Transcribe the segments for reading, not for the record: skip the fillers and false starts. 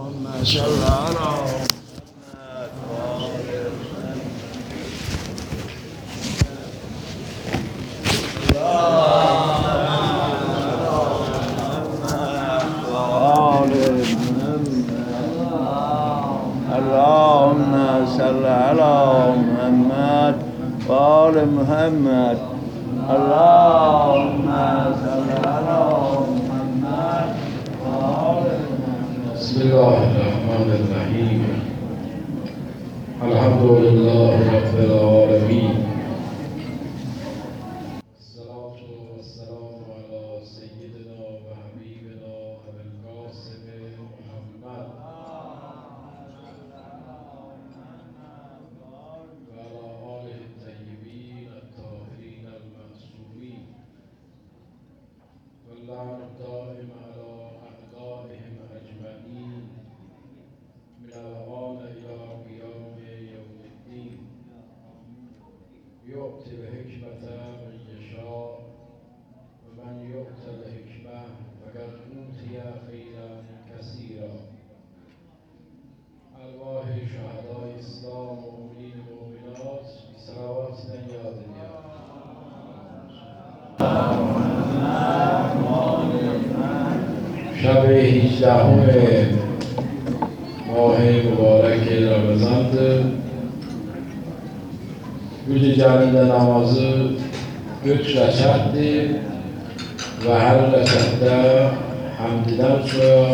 اللهم صل على محمد وآل محمد. اللهم صل على محمد وآل محمد. بسم الله الرحمن الرحيم. الحمد لله رب العالمين. الصلاة والسلام على سيدنا وحبيبنا أبي القاسم محمد وعلى آله الطيبين الطاهرين المعصومين، واللعن الدائم على أعدائهم أجمعين من الآن إلى قيام يوم الدين. يؤتي الحكمة من يشاء، ومن يؤت الحكمة فقد أوتي خيرا كثيرا. أرواح شهداء إسلام ومؤمنين ومؤمنات بصلواتنا يا دنيا. شب 18 ماه مبارک رمضان روز جمعinde namazı 3 rəkətdir və hər rəkətdə həmdidən sonra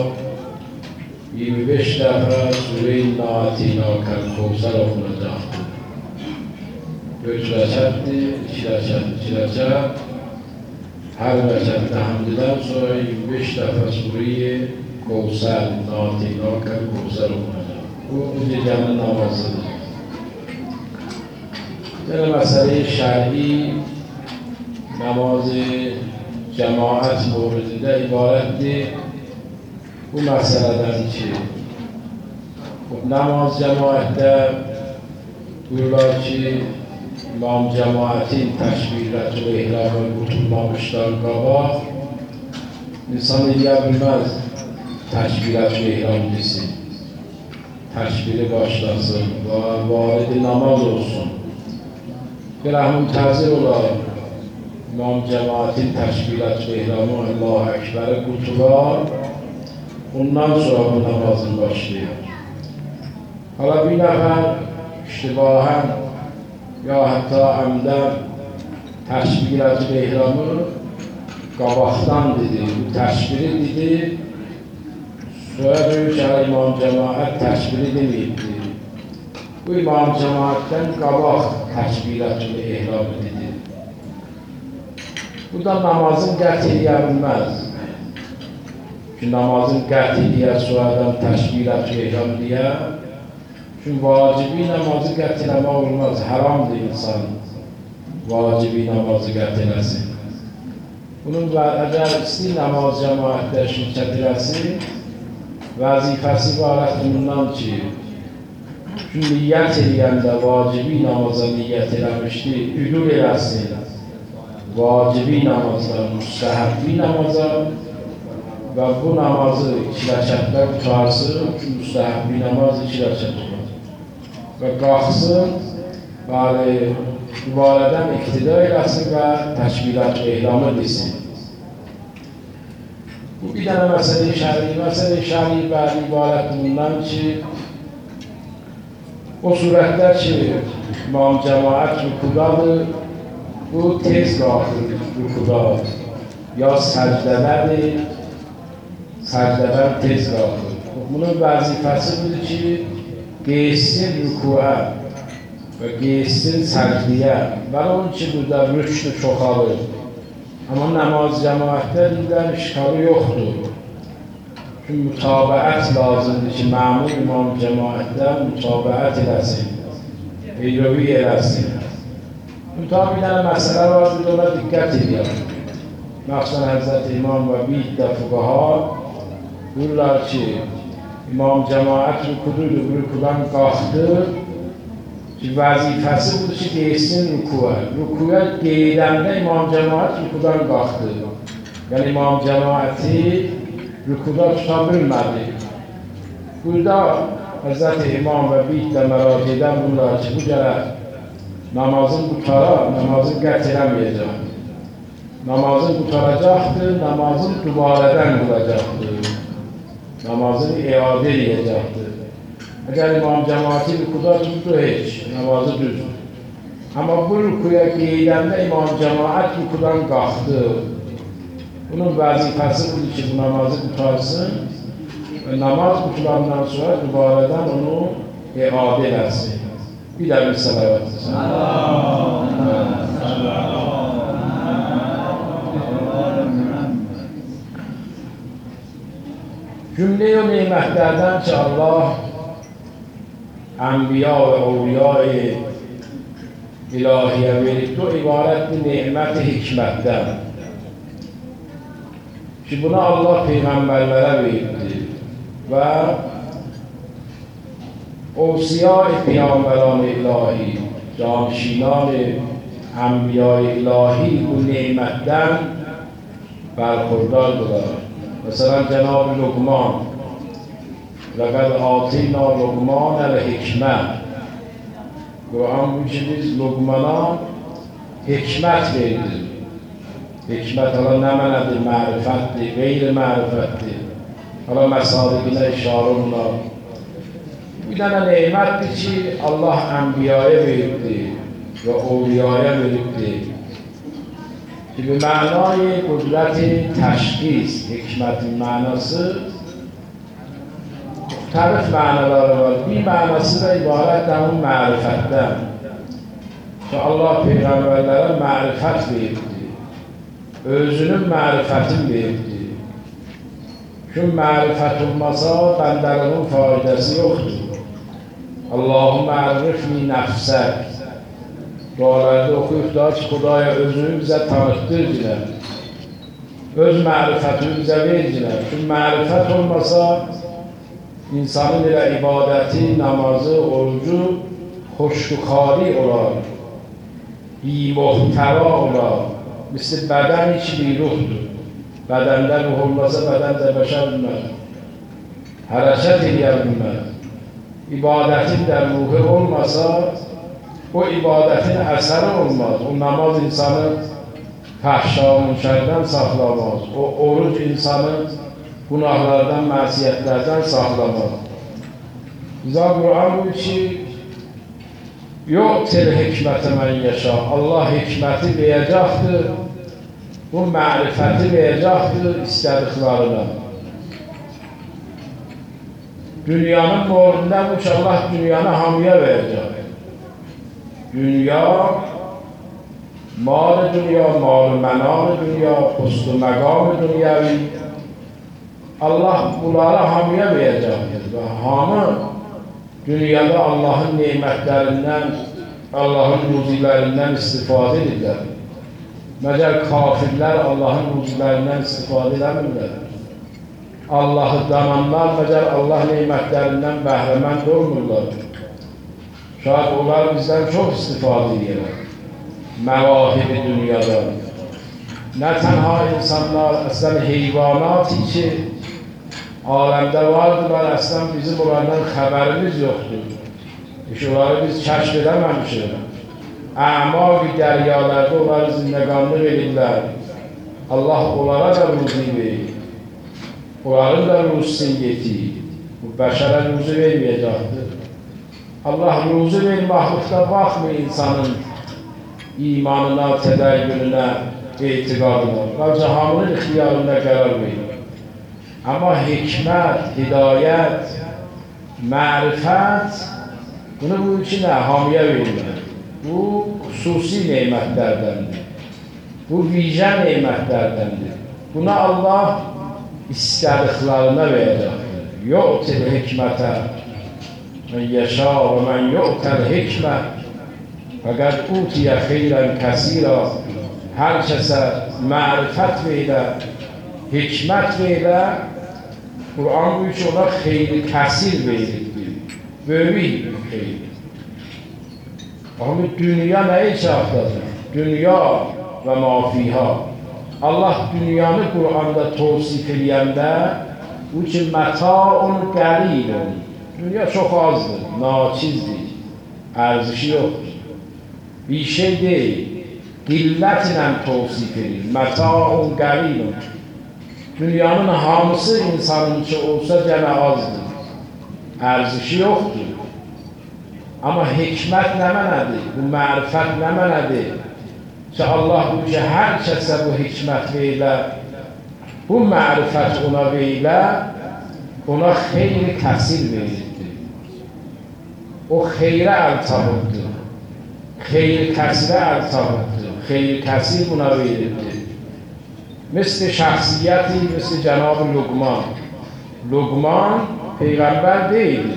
25 dəfə Sure-i Natina Kəl-Kevsər oxunacaqdır. 3 rəkətdir, 2 rəkət. Hər rəkətdə həmdidən sonra 25 dəfə Sure-i Kevsər, Natina Kəl-Kevsər oxunacaq. Bu gecənin namazıdır. در مسئله شرعی نماز جماعت موردده عبارت دی. bu məsələdən ki, namaz cəmaətdə buyurlar ki, imam cəmaətin təşbirətü və ihramı qurtulmamışdan qabaq insan eləyə bilməz təşbirət və ihram desin. Təşbiri başlasın və varidi namaz olsun. Belə müntəzir olaraq imam cəmaətin təşbirət və ihramı Allah-u Əkbəri qurtular, ondan sonra bu namazın başlayır. Hala bir nəfər iştibahən ya hətta əmdən təşbirət və ihramı qabaqdan dedi, bu təşbiri dedi, sonra böyük imam cəmaət təşbiri deməyibdir. Bu imam cəmaətdən qabaq təşbirət və ihramı dedi. Bu da namazın qət eləyə bilməz. Ki namazın qət eləyə sonradan təşbirət və ihram deyə. Çünki vacibi namazı qət eləmək olmaz. Haramdır insan vacibi namazı qət eləsin. Bunun əgər istəyir namaz cəmaətdə şirkət eləsin, vəzifəsi ibarətdir bundan ki, çünki niyyət eləyəndə vacibi namaza niyyət eləmişdir, üdul eləsin. Vacibi namaza, müstəhəbbi namaza və bu namazı 2 rəkətlə qutarsın, müstəhəbbi namaz 2 rəkət olur. Və qalxsın, mübarədən iqtida eləsin və təşbirət və ihramı desin. Bu bir dənə məsələ-i şəri bəli ibarət bundan ki, o surətlər ki, imam cəmaət rükudadır, bu tez qalxır rükudadır. Ya səcdələrdir, səcdələr tez qalxır. Bunun vəzifəsi budur ki, qeyssin rükuə və qeyssin səcdiyə və onun ki, burada rüknü çoxalır. Amma namaz cəmaətdə deyilən işğalı yoxdur. Çünki mütabəət lazımdır ki, məmur imam cəmaətdə mütabəət eləsin, eyrovi eləsin. Mütabə bir dənə məsələ var, burada ona diqqət edir. Məxsusən Həzrət İmam və bir də fuqaha buyurlar ki, imam cəmaət rükududur, rükudan qalxdı ki, vəzifəsi budur ki, qeyssin rükuə. Rükuə qeydəndə imam cəmaət rükudan qalxdı. Yəni imam cəmaəti rükuda tuta bilmədi. Burada Hazreti İmam ve bir de merak eden bunlar ki bu gerek namazın qutara, namazın qət eləməyəcək. Namazın qutaracaktır, namazın dubareden kılacaktır. Namazını iade edecektir. Eğer imam cemaati rükuda tuttu hiç, namazı düz. Ama bu rükuya giyilende imam cemaat rükudan kalktı. Bunun vazifesi budur ki bu namazı qutarsın ve namaz qutulandan sonra dubareden onu iade edersin. Bir de bir salavat. Cümle-i nimetlerden ki Allah Enbiya ve Evliya-i ilahiye verip o ibaretli nimeti hikmetten. Ki buna Allah peygamberlere verdi ve Ovsiya-i Peygamberan-ı ilahi, canişinan-ı Enbiya-i ilahi bu nimetten berhurdardırlar. Mesela Cenab-ı Lokman لَقَدْ آتَيْنَا لُقْمَانَ الْحِكْمَةَ Kur'an bu ki biz Lokman'a hikmet verdik. Hikmet hala ne menedir? Marifettir, gayri-marifettir. Hala mesalikine işare olunlar. Bir tane nimettir ki Allah Enbiya'ya verdi ve Evliya'ya verdi. Ki bir manayı kudreti teşhis, hikmetin manası muhtelif manaları var. Bir manası da ibaret onun marifetten. Ki Allah peygamberlere marifet verdi. Özünün marifetini verdi. Şu marifet olmasa bendelerin faydası yoktur. Allahümme arifni nefsek. Dualarda okuyup da Xudaya özünü bize tanıttırdılar. Öz marifetini bize verdiler. Şu marifet olmasa insanın ile ibadeti, namazı, orucu hoşgukari olar. İmuhtera olar. Misli beden içi bir ruhdur. Bedende ruh olmasa beden de beşer bilmez. Hareket edebilmez. İbadetin de ruhu olmasa o ibadetin əsəri olmaz. O namaz insanı fəhşa, münkerdən saxlamaz. O oruç insanı günahlardan, məsiyətlərdən saxlamaz. Bizə Qur'an bu ki, yu'til hikmətə mən yaşa. Allah hikməti verəcəkdir. Bu mərifəti verəcəkdir istədiklərine. Dünyanın morundan bu ki, Allah dünyanı hamıya verəcək. Dünya, mal dünya, mal menal dünya, husn-u məqam dünyavi. Allah bunları hamıya verəcəkdir və hamı dünyada Allahın nemətlərindən, Allahın ruzilərindən istifadə edirlər. Məgər kafirlər Allahın ruzilərindən istifadə edəmirlər. Allahı dananlar məgər Allah nemətlərindən bəhrəmənd olmurlar. Şayet onlar bizden çok istifade ediyorlar. Mevahib-i dünyadan. Ne tenha insanlar, aslında heyvanat içi alemde vardılar, aslında bizim onlardan haberimiz yoktur. Onları biz keşf edememişiz. A'ma-i deryalarda onları zindeganlık edirlər. Allah onlara da ruzi verir. Onların da ruzisini yetir. Bu beşere ruzi vermeyecektir. Allah ruzu ve mahlukta bakmıyor insanın imanına, tedayyününe, itikadına. Bence hamının ihtiyarına karar veriyor. Ama hikmet, hidayet, marifet, bunu bu içine hamiye verirler. Bu hususi nimetlerdendir. Bu vicdan nimetlerdendir. Buna Allah istediklerine verecektir. Yu'til hikmete men yeşâ ve men yu'tel hikme fakat utiye kheyren kesîrâ. Her kese marifet veyle, hikmet veyle, Kur'an bu üç ona kheyri kesir verildi. Böyle bir kheyr. Ama dünya neyi çağırdı? Dünya ve ma fiha. Allah dünyanı Kur'an'da tavsif edilende او که متاع قلیل دنیا çok azdır, naçizdir, ارزشی yoxdur. Bir şey değil, qillətlə tavsif edir, metaun qalilun. Dünyanın hamısı insanın için olsa gene azdır, ərzishi yoxdur. Amma hikmət nə mənədir, bu mərifət nə mənədir? Ki Allah bu ki, hər kəsə bu hikmət veylə, bu mərifət ona veylə, ona xeyri kəsir verirdir. O xeyrə əl tabıbdır, xeyri kəsirə əl tabıbdır, xeyri kəsir buna verirdir. Misli şəxsiyyəti, misli Cənab-ı Luqman. Luqman Peyğəmbər deyildir.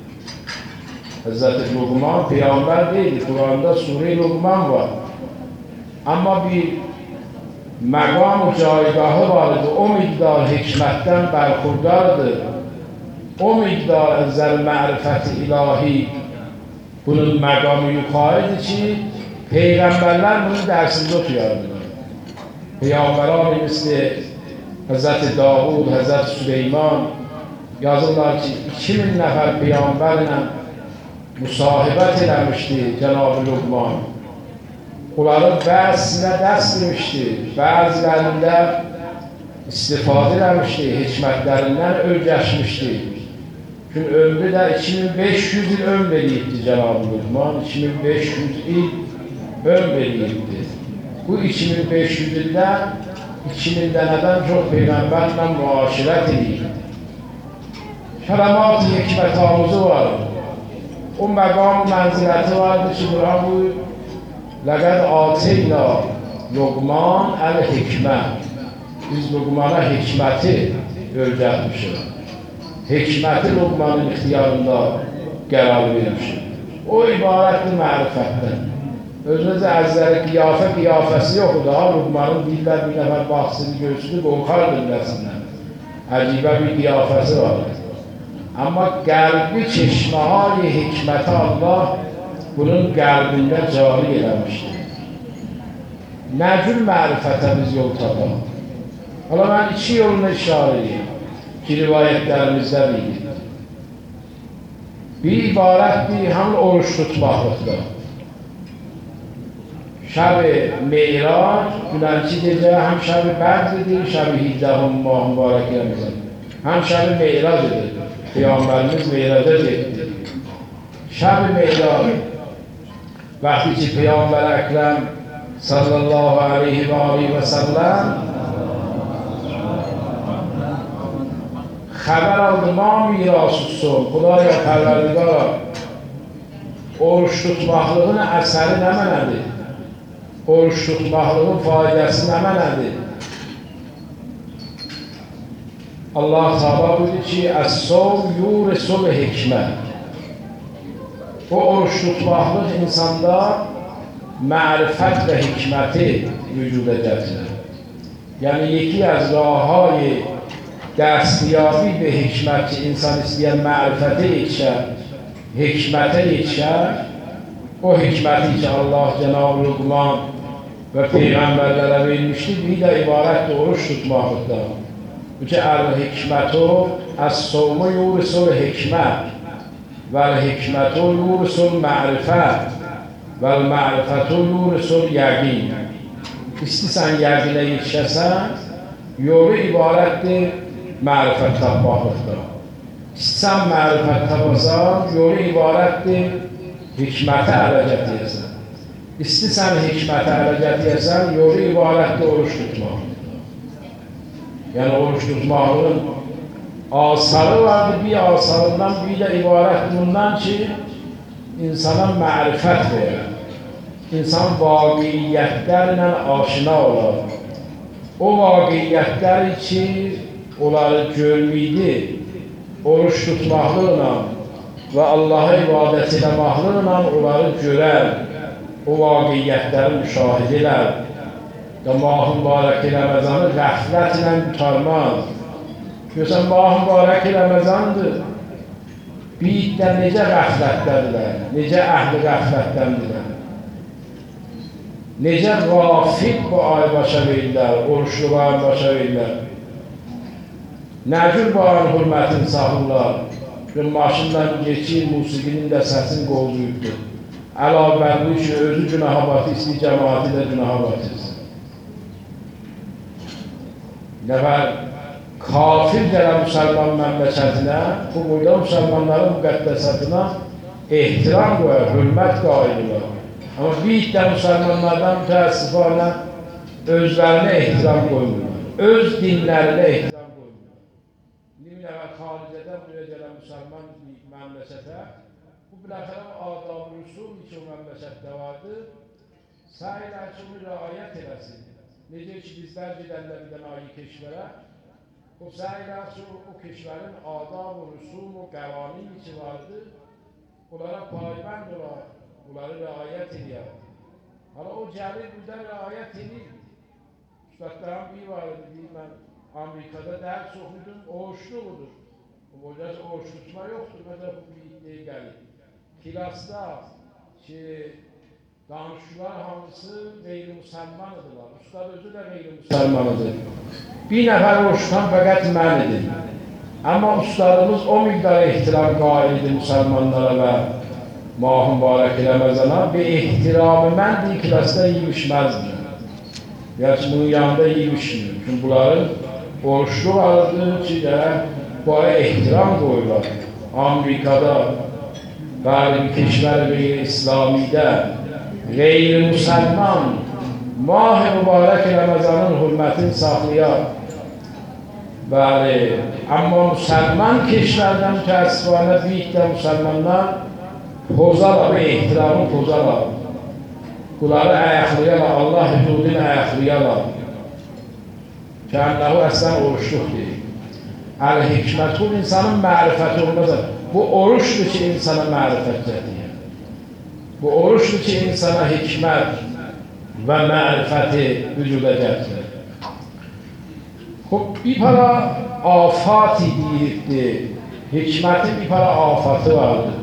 Hazreti Luqman Peyğəmbər deyildir. Kur'an'da Sure-i Luqman var. Amma bir məqam-ı caygahı vardır. O miqdar hikmətdən bərxurdardır. O miqdar əzzəl mərifət-i ilahi bunun məqamı yuxarıdır ki, Peyğəmbərlər bunun dərsində oxuyardılar. Peyğəmbərani misli Hazreti Davud, Hazreti Süleyman yazırlar ki, 2000 nəfər Peyğəmbərlə müsahibət eləmişdi Cənab-ı Luqman. Onların bəzisinə dərs demişdi, bəzilərində istifadə eləmişdi, hikmətlərindən öyrəşmişdi. Çünki ömrü də 2500 il ömr eləyibdi Cənab-ı Luqman, 2500 il ömr eləyibdi. Bu 2500 ildə 2000 dənədən çox Peyğəmbərlə müaşirət eləyibdi. Kələmat-ı hikmət-amuzu var. O məqam mənziləti vardı ki, bura bu Ləqəd ateyna Luqman əl-hikmə. Biz Luqmana hikməti öyrətmişik. Hikməti Luqmanın ixtiyarında qərar vermişik. O ibarətli mərifətdən. Özünüzə əzzəli qiyafəsi yoxdur. Daha Luqmanın dillər bir nəfər baxsını görsünü qorxardır nəsindən. Əcibə bir qiyafəsi vardır. Amma qəlbi çeşməhay hikməti Allah bunun qəlbində cari eləmişdir. Nə cür mərifətə biz yol tapaq? Hala mən iki yolunu işarə edeyim ki, rivayətlərimizdə bilir. Bir ibarətdir, həm oruç tutmaqlıqdır. Şəb-i Meyrac, dünənki gecə həm Şəb-i Bədrdir, Şəb-i 17 Mah mübarək eləmizdir. Həm Şəb-i Meyrac edir. Peyğəmbərimiz Meyraca getdi. Şəb-i Meyrac, vaxtı ki Peyğəmbər Əkrəm sallallahu aleyhi və səlləm xəbər aldı, ma mirasüsün, Xudaya pərvərdigara, oruç tutmaqlığın əsəri nə mənədir? Oruç tutmaqlığın faydəsi nə mənədir? Allah Teala buyurdu ki, əs-sovm yurisul hikmət. O oruç tutmaqlıq insanda mərifət və hikməti vücuda gətirir. Yəni, yeki az rahhay dəstiyabi və hikmət ki, insan istəyən mərifətə yetişər, hikmətə yetişər, o hikməti ki, Allah Cənab-ı Luqman və Peyğəmbərlərə vermişdir, bir də ibarətdir oruç tutmaqlıqdır. Bu ki, əl-hikmətu əs-sovmu yurisul hikmət vəl-hikmətu yurisul mərifət vəl-mərifətu yurisul yəqin. İstəsən yəqinə yetişəsən, yolu ibarətdir mərifət tapmaqlıqdır. İstəsən mərifət tapasan, yolu ibarətdir hikmətə ələ gətirəsən. İstəsən hikmətə ələ gətirəsən, yolu ibarətdir oruç tutmaqlıqdır. Yəni, oruç tutmağının asarı vardır, bir asarından bir də ibarət bundan ki, insana mərifət verir. İnsan vaqiyyətlərlə aşina olar. O vaqiyyətlər ki, onları görməkdir, oruç tutmaqlıqla və Allah'a ibadət eləməklıqla onları görər, o vaqiyyətləri müşahidə edər. Mah mübarək Ramazanı qəflətlə tutarmaz. Görsən, mah mübarək Ramazandır. Biyidlər necə qəflətdədirlər, necə əhli qəflətdəndirlər. Necə qafil bu ay başa verirlər, oruçluğa başa verirlər. Nə cür bu an hürmətini saxlayırlar? Maşından geçir, musiqinin də səsini qovduyubdur. Əlavəli ki, özü günaha batı, cəmaati də günaha batırsın. Nəfər, kafir gələn müsəlman məmləkətinə, bu boyda müsəlmanların müqəddəsatına ehtiram qoyar, hürmət qaidirlər. Amma bir də müsəlmanlardan mütəəssifanə özlərinə ehtiram qoymurlar. Öz dinlərinə ehtiram qoymurlar. Bir nəfər xaricədən buraya gələn müsəlman məmləkətə, bu biləxərəm adab-ı rüsul ki, o məmləkətdə vardır, səhiyyə ki, onu riayət eləsin. Necə ki, bizlər gedəndə bir dənə ayi keşvərə, o səhiyyə ki, o keşvərin adab-ı rüsul o qəvanin ki vardır, onlara paybənd olar, onları riayət edir. Hala o gəlir, burada riayət edir. Üstadlarım bir var idi, deyir, mən Amerikada dərs oxudum, oğuşluğudur. Orada oğuş tutma yoxdur, məsələn, bu bir gəlir. Kilasda ki, danışıqlar hamısı qeyri-müsəlmanıdırlar. Ustad özü də qeyri-müsəlmanıdır. Bir nəfər oğuşdan fəqət mən idim. Amma ustadımız o miqdar ehtiram qailidir müsəlmanlara və Mahum Mübarək Ramazana və ehtiramı mən bir kilasda yiymişməzdim. Gerçi bunun yanında yiymişdim. Çünki bunların oruçluq aradığı ki, bu ara ehtiram qoyurlar. Amerikada, bəli bir keşvər qeyri-İslamidə, qeyri-müsəlman Mah-ı Mübarək Ramazanın hürmətini saxlayar. Bəli, amma müsəlman keşvərdən mütəəssifanə bir də müsəlmanlar pozarlar və ehtiramı pozarlar. Bunları ayaqlayarlar, Allah hüdudunu ayaqlayarlar. Kənnəhu əslən oruçluq deyil. Əl-hikmət, bu insanın mərifəti olmazdır. Bu oruçdur ki, insana mərifət gəlir. Bu oruçdur ki, insana hikmət və mərifəti vücuda gətirir. Bir para afati deyirdi, hikmətin bir para afatı vardır.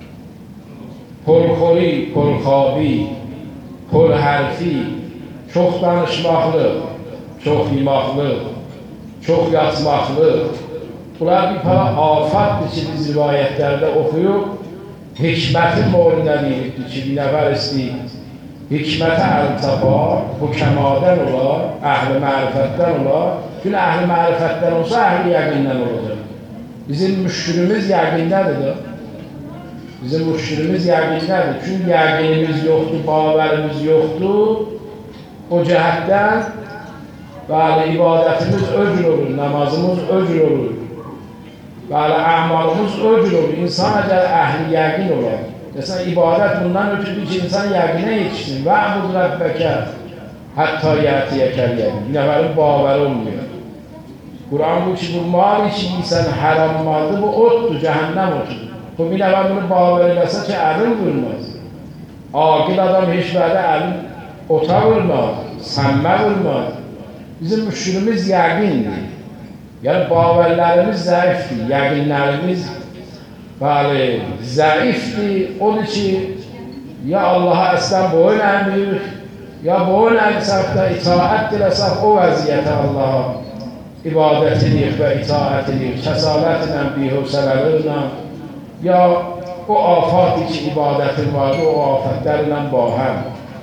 Polxori, polxabi, polhərfi, çox danışmaqlıq, çox yemaqlıq, çox yatmaqlıq. Bunlar bir para afatdır ki, biz rivayətlərdə oxuyub, hikmətin morinə deyirdi ki, bir nəfər istəyir, hikmətə əl tapar, bu kəmadən olar, əhl-i mərifətdən olar. Gün əhl-i mərifətdən olsa, əhl-i yəqindən olacaq. Bizim müşkülümüz yəqindədir. Bizim müşkülümüz yəqindədir. Çünki yəqinimiz yoxdur, bağvərimiz yoxdur. O cəhətdən bəli, ibadətimiz öcür olur, namazımız öcür olur. Bəli, əmalımız öcür olur. İnsan əgər əhl-i yəqin olar. Mesela ibadət bundan ötürü ki, insan yəqinə yetişsin. Və əbud Rəbbəkə hətta yətiyəkəl yəqin. Bir nəfərin bağvəri olmuyor. Quran bu ki, bu mal için insan haram maldır, bu otdur, cəhənnəm otudur. Bu bir nəfər bunu bağvər eləsə ki, əlin vurmaz. Aqil adam heç vədə əlin ota vurmaz, səmmə vurmaz. Bizim müşkülümüz yəqindir. Yəni, bağvərlərimiz zəifdir, yəqinlərimiz bəli, zəifdir. Onun ki, ya Allaha əslən boyun əmir, ya boyun əmsək də itaət diləsək o vəziyyətə Allaha ibadət edir və itaət edir, kəsalətlə, bihövsələrlə, ya o afat ki, ibadətin vardır, o afətlərlə bahəm.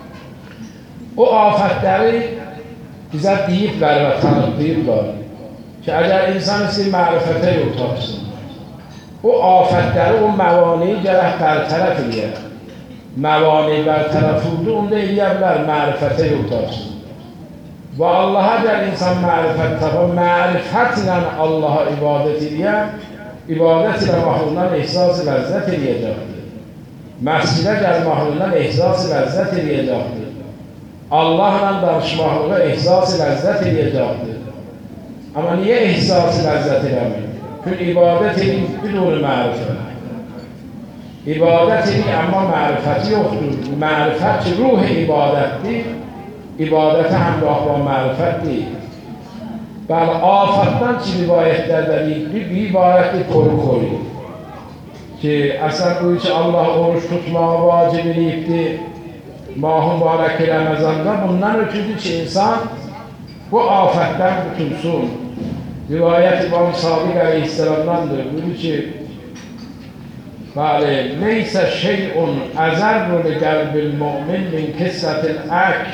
O afətləri bizə deyiblər və tanıqlayıblar ki, əgər insan istəyir mərifətə yol tapsın, o afətləri, o məvaniyi gərək bərtərəf eləyər. Məvani bərtərəf oldu, onda eləyə bilər mərifətə yol tapsın. Və Allaha gəl insan mərifət tapar, mərifət ilə Allaha ibadət eləyər, ibadət ilə mahlundan ehsas-ı ləzzət eləyəcəkdir. Məscidə gəl mahlundan ehsas-ı ləzzət eləyəcəkdir. Allahla danışmaqlığa ehsas-ı ləzzət eləyəcəkdir. Amma niyə ehsas-ı ləzzət eləmir? Çünki ibadət edin bidun mərifət. İbadət edin, amma mərifəti yoxdur. Mərifət ki, ruh-i ibadətdir. İbadətə həmrah və mərifət deyil. Bəli, afatdan ki, rivayətlərdə bir ibarətdir kolu-kolu. Ki, əslən bu ki, Allah oruç tutmağı vacib edibdir. Mahum Mübarək Ramazanda bundan ötürdür ki, insan bu afətdən qutulsun. Rivayet İmam Sadiq Aleyhisselam'dandır. Buyurur ki, Leyse şey'un azerru li qalbil mu'min min kisratil ak.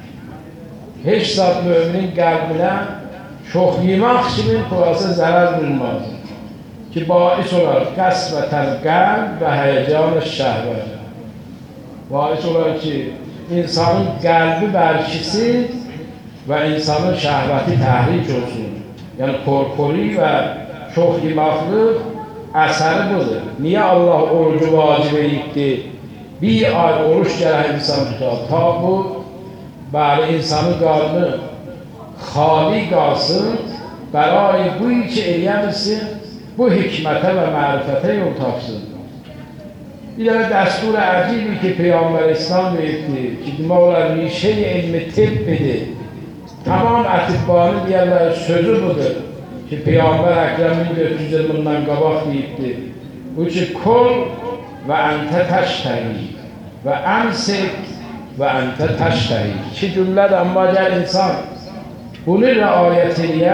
Heç zat müminin qəlbinə çox yemək kimi xulasa zərər vermez. Ki, bais olar qəsvətəl qəlb və həyəcan-ı şəhvət. Bais olar ki, insanın qəlbi bərkisin və insanın şəhvəti təhrik olsun. Yəni, korkori və çox yemaqlıq əsəri budur. Niyə Allah orucu vacib edibdi? Bir ay oruç gərək insan tutar. Ta bu, insanın qarnı xali qalsın, bərai bu iki eləyəmirsin, bu hikmətə və mərifətə yol tapsın. Bir dənə dəstur əcibi ki, Peyğəmbər İslam veribdir ki, demək olar, rişə-i elmi tibbidir. Tamam ətibbanı deyərlər, sözü budur ki, Peyğəmbər Əkrəm 1420-dan qabaq deyibdir. Bu ki, kol və əntə təştəhi və əmsik və əntə təştəhi. İki cümlədir, amma gəl insan bunu rəayət eləyə,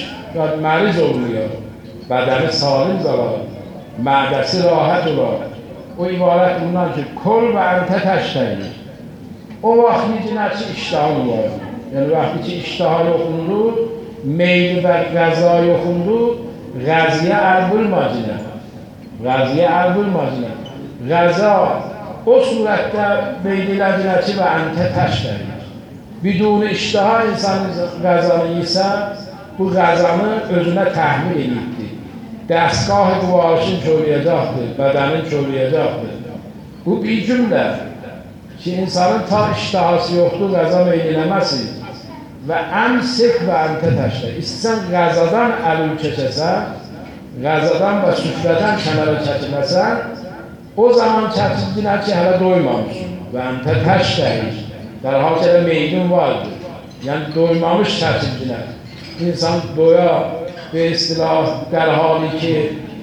məriz olmuyor, bədəni salim qalar, mədəsi rahat olar. O ibarət bundan ki, kol və əntə təştəhi. O vaxt necə ki, iştahın var. Yəni, vaxtı ki, iştaha yoxundu, meyli və qəza yoxundu, qəziyə əlbül macinə. Qəziyə əlbül macinə. Qəza o surətdə meylilədirə ki, və əntə təştəhi. Biduni iştaha insanın qəzanı yesə, bu qəzanı özünə təhmil edibdir. Dəstgah-ı qıvarışın körüyəcəkdir, bədənin körüyəcəkdir. Bu bir cümlə ki, insanın ta iştahası yoxdur, qəza meyliləməsin. Və əmsik və əntə təştəhi. İstəsən qəzadan əlül keçəsən, qəzadan və süfrədən kənara çəkiləsən, o zaman çəkildilər ki, hələ doymamışsın. Və əntə təştəhi. Dərhal ki, meydin vardır. Yəni, doymamış çəkildilər. İnsan doya və istilah dərhali ki,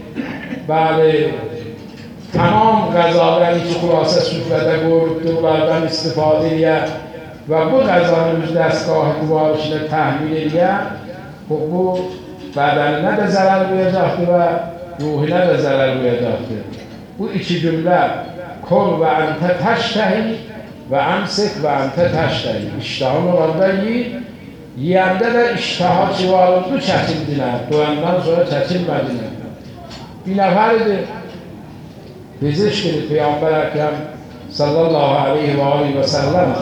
tamam qəzaları ki, xulasa süfrədə qoyubdur, bunlardan istifadə edə və bu qəzanı öz dəstgahı qıvarışına təhmil edə, bu bədəninə də zərər verəcəkdir və ruhinə də zərər verəcəkdir. Bu iki cümlə, kol və əntə təştəhi və əmsik və əntə təştəhi. İştahın olanda yiyir, yiyəndə də iştaha civarında çəkildilər, doyandan sonra çəkilmədilər. Bir nəfəridir, Fizişkidir Peyğəmbər Əkrəm sallallahu aleyhi və səlləm.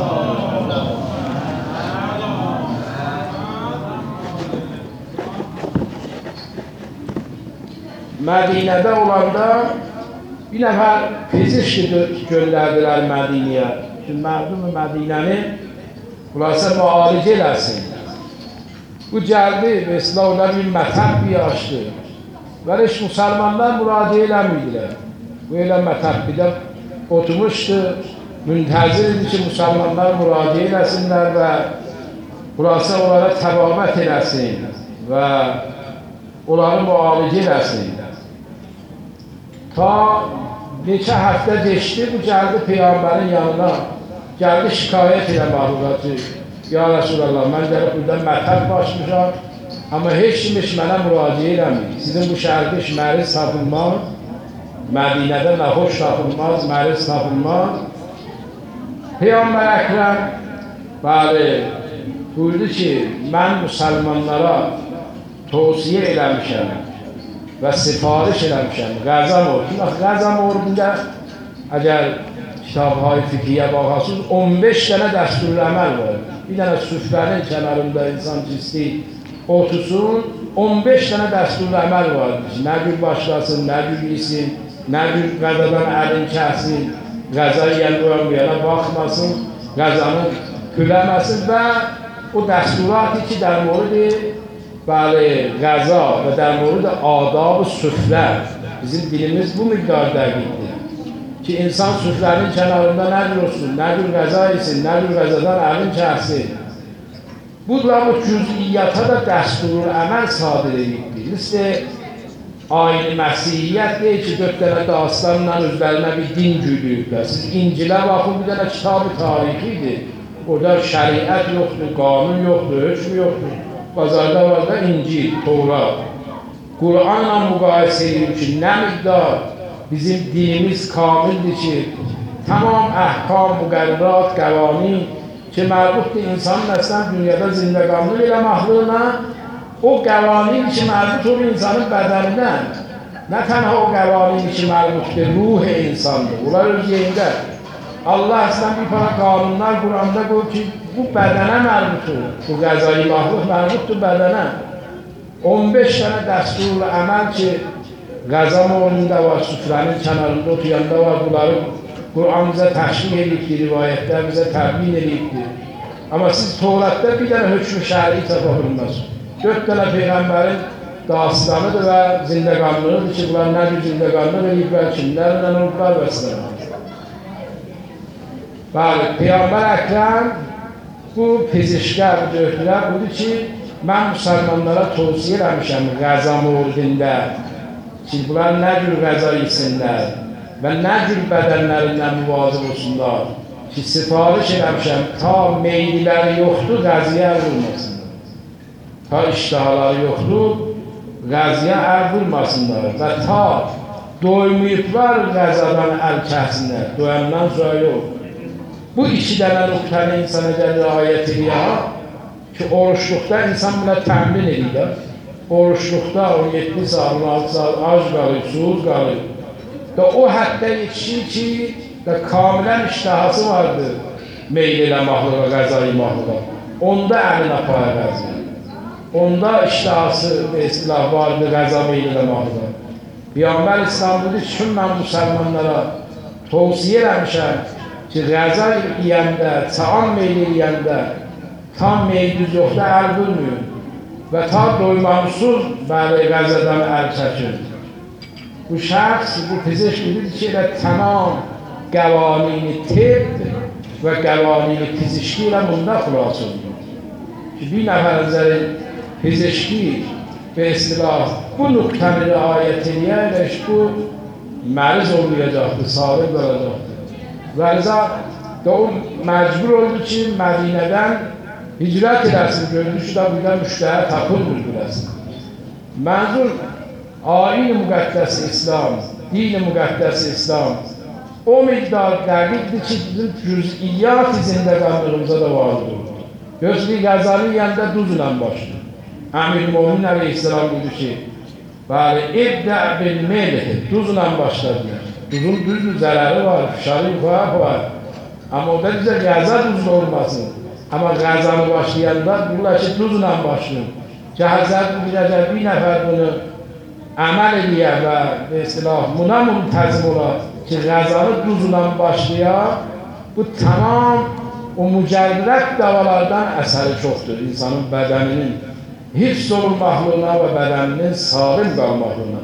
Mədinədə olanda bir nəfər fizişki göndərdilər Mədinəyə. Şimdi mərdum Mədinəni burası müalicə eləsin. Bu gəldi və İslamda bir mətəb bir açdı. Və heç müsəlmanlar müraciə eləmiydilər. Bu elə mətəbbidə oturmuşdu, müntəzir idi ki, müsəlmanlar müraciə eləsinlər və burası onlara təbabət eləsin və onları müalicə eləsin. Ta neçə həftə geçdi, bu gəldi Peyğəmbərin yanına, gəldi şikayət elə məhlulatı. Ya Resulallah, mən gəlib buradan mətəb başmışam, amma heç kim mənə müraciə eləmir. Sizin bu şəhərdə məriz tapılmaz, Mədinədə nəxoş tapılmaz, məriz tapılmaz. Peyğəmbər Əkrəm buyurdu ki, mən müsəlmanlara tövsiyə eləmişəm və sifariş eləmişəm, qəzam olsun. Qəzam ordunda, əgər kitab-ı fiqhiyyə baxasınız, 15 dənə dəsturi əməl var. Bir dənə süfrənin kənarında insan cisti otursun, 15 dənə dəsturi əməl var. Nə gün başlasın, nə gün yesin, nə gün qəzadan əlin kəsin, qəza yiyən yana baxmasın, qəzanı küləməsin və o dəsturat ki, در مورد qəza və در مورد adab-ı süfrə, bizim dilimiz bu miqdar dəqiqdir. Ki, insan süfrənin kənarında nə olsun, nə gün qəza yesin, nə gün qəzadan əlin kəsin. Budla bu cüz'iyyata da dəsturul əməl sadir edibdir. Misli, Ayn-ı Məsihiyyət deyir ki, 4 dənə dastanla özlərinə bir din güdüyüblər. Siz İncilə baxın, bir dənə kitab-ı tarixidir. Orada şəriət yoxdur, qanun yoxdur, hökm yoxdur. Bazarda var da İncil, Tevrat. Qur'anla müqayisə edir ki, nə miqdar bizim dinimiz kamildir ki, tamam əhkam, müqərrat, qəvanin ki, mərbutdur insanın əslən dünyada zindəqanlı ilə məhluna, o qəvanin ki, mərbut olur insanın bədənindən. Nə tənha o qəvanin ki, mərbutdur, ruh insandır. Bunlar öz yerində. Allah əslən bir para qanunlar Qur'anda qoyur ki, bu bədənə mərbutdur. Bu qəzai məhluk mərbutdur bədənə. 15 tane dəsturlu əməl ki, qəza morununda var, süfrənin kənarında otuyanda var, bunları Qur'an bizə təşrih edibdir, rivayətlər bizə təbyin edibdir. Amma siz Tevratda bir dənə hökmü şəri tapa bilməz. 4 dənə Peyğəmbərin dastanıdır və zindəqanlığıdır ki, bunlar nə bir zindəqanlıq ediblər, kimlərlə olublar və s. Bəli, Peyğəmbər Əkrəm bu pezişkər döhdülər budur ki, mən müsəlmanlara tövsiyə eləmişəm qəza mordində ki, bunlar nə cür qəza yesinlər və nə cür bədənlərindən müvazib olsunlar ki, sifariş eləmişəm ta meyliləri yoxdur, qəziyə əl vurmasınlar. Ta iştahaları yoxdur, qəziyə əl vurmasınlar və ta doymayıblar qəzadan əl kəhsinlər, doyandan sonra yox. Bu iki dənə nöqtəni insana gəlir ayət edir ki, oruçluqda insan buna təmin edir. Oruçluqda 17 saat, 16 saat ac qalır, susuz qalır. Və o həddə yetişir ki, kamilən iştahası vardır meyl elə mahluğa, qəzai mahluğa. Onda əmin apaya qəzir. Onda iştahası və istilah vardır qəza meyl elə mahluğa. Peyğəmbər İslam dedi ki, mən müsəlmanlara tövsiyə eləmişəm ki, qəza yiyəndə, çağan meyl eləyəndə tam meydüz yoxda əl vurmuyor və ta doymansız bəli qəzadan əl çəkir. Bu şəxs, bu pizişk bilir ki, elə tamam qəvanini tib və qəvanini pizişki ilə bunda xülas olur. Ki, bir nəfərinizlərin pizişki və istilah bu nöqtəni riayət eləyərək bu məriz olmayacaqdır, sağlıq qalacaqdır. Və rıza da o məcbur oldu ki, Mədinədən hicrət edəsin, gördü ki, da burada müştəhə tapılmır biləsin. Mənzur, ayin-i müqəddəs-i İslam, din-i müqəddəs-i İslam o miqdar dəqiqdir ki, bizim cüz'iyyat-i zindəqanlığımıza da vardır. Gözlük qəzanın yanında duzla başlayır. Əmir-i Aleyhisselam dedi ki, bəli, ibdə bil-melih, duzla başladılar. Duzun düzdür, zərəri var, fişarı yuxarı var. Amma o da bizə qəza duzlu olmasın. Amma qəzanı başlayanda bunlar ki, duzla başlayın. Ki, Həzrət biləcək bir nəfər bunu əməl edir və buna müntəzim olar ki, qəzanı duzla başlayar, bu tamam o mücərrət davalardan əsəri çoxdur. İnsanın bədəninin hifz olunmaqlığına və bədəninin sağlam qalmaqlığına.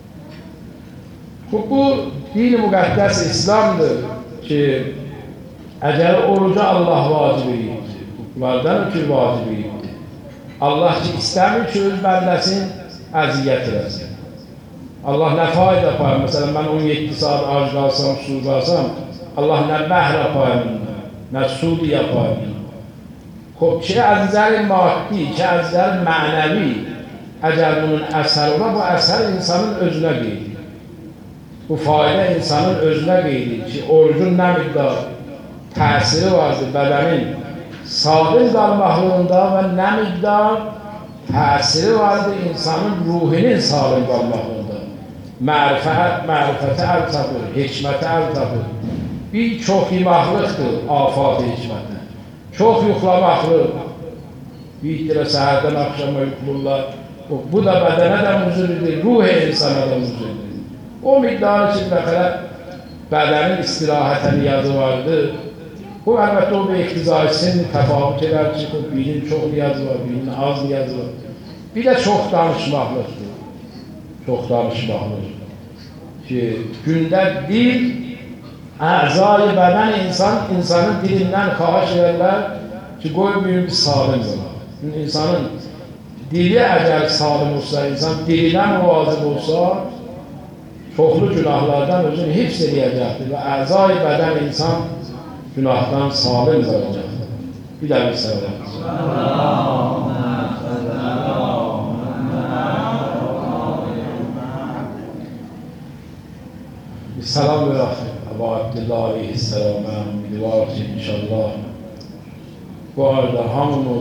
Bu din-i müqəddəs İslamdır ki, əgər oruca Allah vacib edir, bunlardan ötürü vacib edir. Allah ki, istəmir ki, öz bəndəsin əziyyət eləsin. Allah nə fayda yapar? Məsələn, mən 17 saat ac qalsam, susuz qalsam, Allah nə bəhr yapar bundan, nə sud yapar bundan. Ki, əzizlərin maddi, ki, əzizlərin mənəvi, əgər bunun əsəri ola, bu əsər insanın özünə qeydir. Bu fayda insanın özünə qeydir ki, orucun nə miqdar təsiri vardır bədənin sağlam qalmaqlığında və nə miqdar təsiri vardır insanın ruhinin sağlam qalmaqlığında. Mərifətə əl tapır, hikmətə əl tapır. Bir çox yemaqlıqdır afat hikmətə. Çox yuxlamaqlıq. Bir dirə səhərdən axşama yuxulurlar. Bu da bədənə də muzuridir, ruh insana da muzuridir. O miqdarı ki, bədənin istirahətə niyazı vardır. Bu, əlbəttə, o bir iqtizaisin təfavüt edər ki, birinin çox niyazı var, birinin az niyazı var. Bir də çox danışmaqlıqdır. Çox danışmaqlıqdır. Ki, gündə dil, əzai bədən insanın dilindən xahiş edərlər ki, qoymayın bir salim olar. İnsanın dili əgər salim olsa, insan dilinə müvazib olsa, çoxlu günahlardan özünü hifz edəcəkdir və əzai bədən insan günahdan salim qalacaqdır. Bir də bir səbəb. سلام ببخشید ابا عبدالله علیه السلام. من امیدوارم که انشالله با همون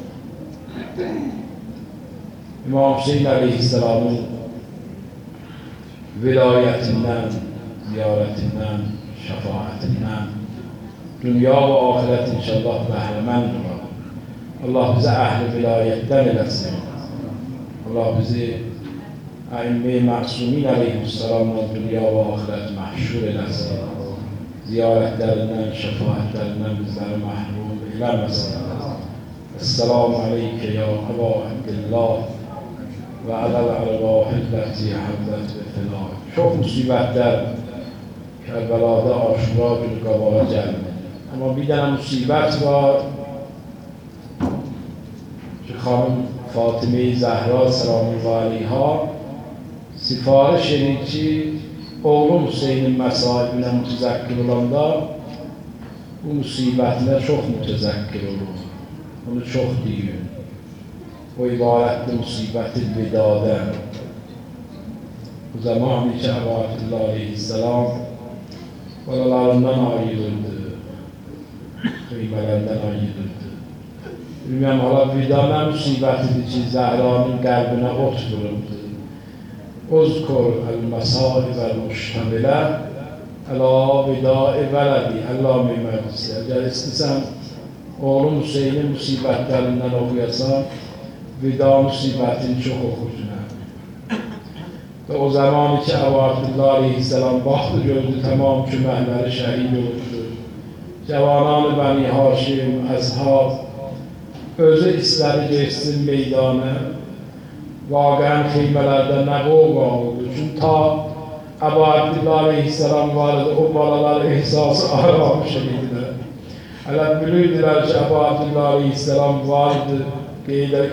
امام حسین علیه السلام ولایتیnden, ziyaretinden, şefaatinden dünya ve ahiret inşallah behremend olalım. Allah bize ehli vilayetten eylesin. Allah bizi ائمه معصومین علیهم السلام dünya ve ahiret mahşur eylesin. Ziyaretlerinden, şefaatlerinden bizleri mahrum eylemesin. Esselamu aleyke ya Eba Abdillah ve alel arvahilleti havlet ve fena. Çok musibetler Kerbela'da Aşura günü qabağına gəlmedi. Ama bir dənə musibət var ki, xanım Fatime-i Zəhra selamullahi aleyha sifariş edir ki, oğlum Hüseynin məsahibinə mütəzəkkir olanda bu musibətinə çox mütəzəkkir olur. Onu çox deyir. O ibarətli musibəti vidadən. Bu zamanı ki, Əbu Abdillah aleyhisselam balalarından ayrılırdı. Kıymələrdən ayrılırdı. Bilməm, hala vida nə musibətidir ki, Zəhranın qəlbinə ot vururdu. Uzkur el-məsahib el-müştəmilə əla vidai vələdi. Allah mühəmmədisi. Əgər istəsən, oğlum Hüseynin musibətlərindən oxuyasan, vida musibətini çox oxursun. Və o zaman ki, Əbu Abdillah aleyhisselam baxdı, gördü, tamam küməkləri şəhid olubdu. Cavananı Bəni Haşim, Əzhab, özü istədi geçsin meydanı. Vaqəən xeymələrdə nə qoğma oldu. Çünki ta Əbu Abdillah aleyhisselam vardı, o balalar ehsası aramış idilər. Hələ bilirdilər ki, Əbu Abdillah aleyhisselam vardı, qeylər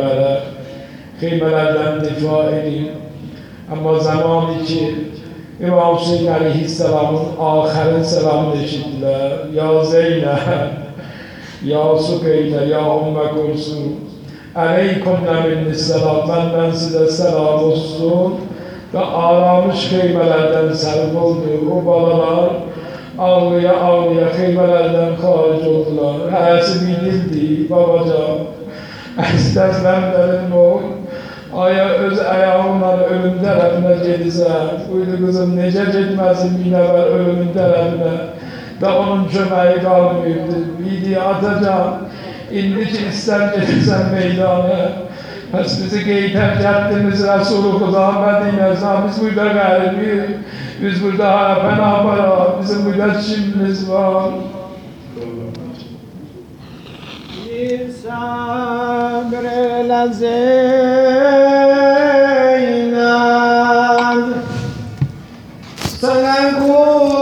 xeymələrdən difa edin. Amma zamanı ki, İmam Hüseyin aleyhisselamın axərin selamını eşitdilər. Ya Zeynəb, ya Suqeynə, ya Ümmə Kulsum, əleykumnə minnisselam, məndən sizə selam olsun. Və aramış xeymələrdən sərf oldu. O balalar ağlıya xeymələrdən xaric oldular. Hərəsi bilirdi, babacan, əstəzləmlərin ol. Aya öz ayağınla ölüm tərəfinə gedirsən, uydu qızım, necə getməsin bir nəfər ölümün tərəfinə və onun köməyi qalmıydı. Bidi atacan, indi ki istər gedirsən meydanı, pəs bizi qeydər gəldiniz Rəsul-u Xuda Mədinəsinə, biz burada qəlbiyik, biz burada pənah var, bizim burada çimimiz var. Bir sabr-lə Zeynəb, sənə qul